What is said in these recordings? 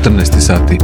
14 sati.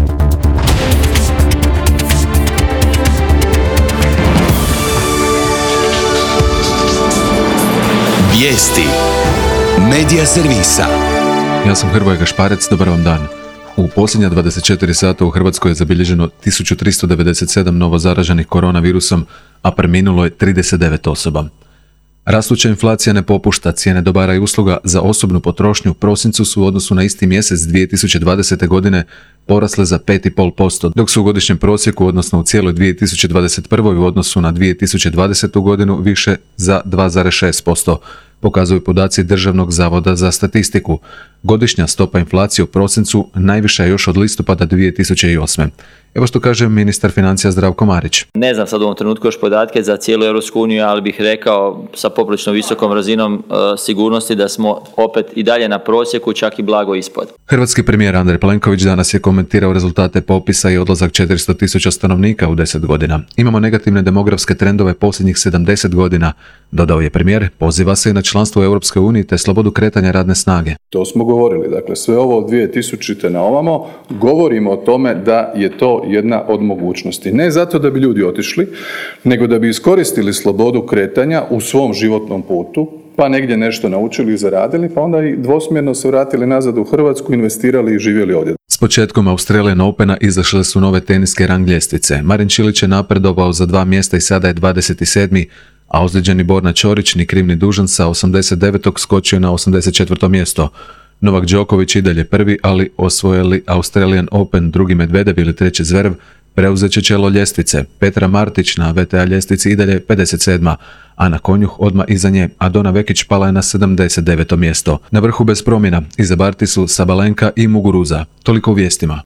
Vijesti Medija servisa. Ja sam Hrvoje Gašparec, dobar vam dan. U posljednja 24 sata u Hrvatskoj je zabilježeno 1397 novo zaraženih koronavirusom, a preminulo je 39 osoba. Rastuća inflacija ne popušta, cijene dobara i usluga za osobnu potrošnju u prosincu su u odnosu na isti mjesec 2020. godine porasle za 5,5%, dok su u godišnjem prosjeku, odnosno u cijeloj 2021. u odnosu na 2020. godinu više za 2,6%, pokazuju podaci Državnog zavoda za statistiku. Godišnja stopa inflacije u prosincu najviša je još od listopada 2008. Evo što kaže ministar financija Zdravko Marić. Ne znam sad u ovom trenutku još podatke za cijelu Europsku uniju, ali bih rekao sa poprilično visokom razinom sigurnosti da smo opet i dalje na prosjeku, čak i blago ispod. Hrvatski premijer Andrej Plenković danas je komentirao rezultate popisa i odlazak 400.000 stanovnika u 10 godina. Imamo negativne demografske trendove posljednjih 70 godina, dodao je premijer, poziva se i na članstvo u Europskoj uniji te slobodu kretanja radne snage. To smo govorili, dakle sve ovo od 2000. na ovamo govorimo o tome da je to jedna od mogućnosti. Ne zato da bi ljudi otišli, nego da bi iskoristili slobodu kretanja u svom životnom putu, pa negdje nešto naučili i zaradili, pa onda i dvosmjerno se vratili nazad u Hrvatsku, investirali i živjeli ovdje. S početkom Australian Opena izašle su nove teniske rang ljestvice. Marin Čilić je napredovao za 2 mjesta i sada je 27. a ozlijeđeni Borna Ćorić, ni kriv ni dužan, sa 89. skočio na 84. mjesto. Novak Đoković i dalje prvi, ali osvojili Australian Open, drugi Medvedev ili treći Zverev preuzet će čelo ljestvice. Petra Martić na VTA ljestvici i dalje 57. a na konjuh odmah iza nje, a Dona Vekić pala je na 79. mjesto. Na vrhu bez promjena iza Barti su Sabalenka i Muguruza. Toliko u vijestima.